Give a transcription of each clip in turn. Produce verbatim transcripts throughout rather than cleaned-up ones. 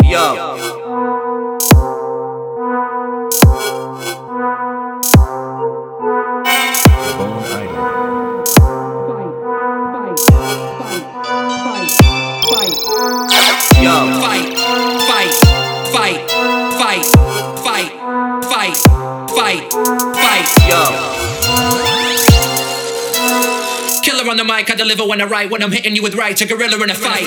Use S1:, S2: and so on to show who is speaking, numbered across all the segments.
S1: Killer on the mic, I deliver when I write. When I'm hitting you with right, a gorilla in a fight.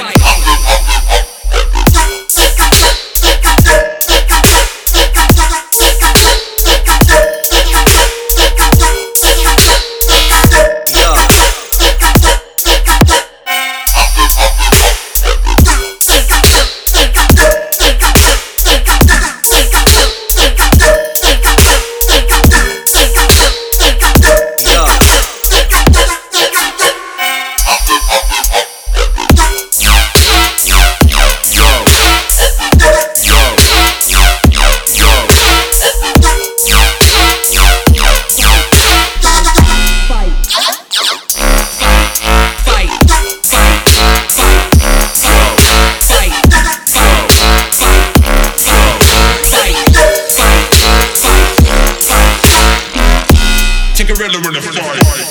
S2: Gorilla in a fight.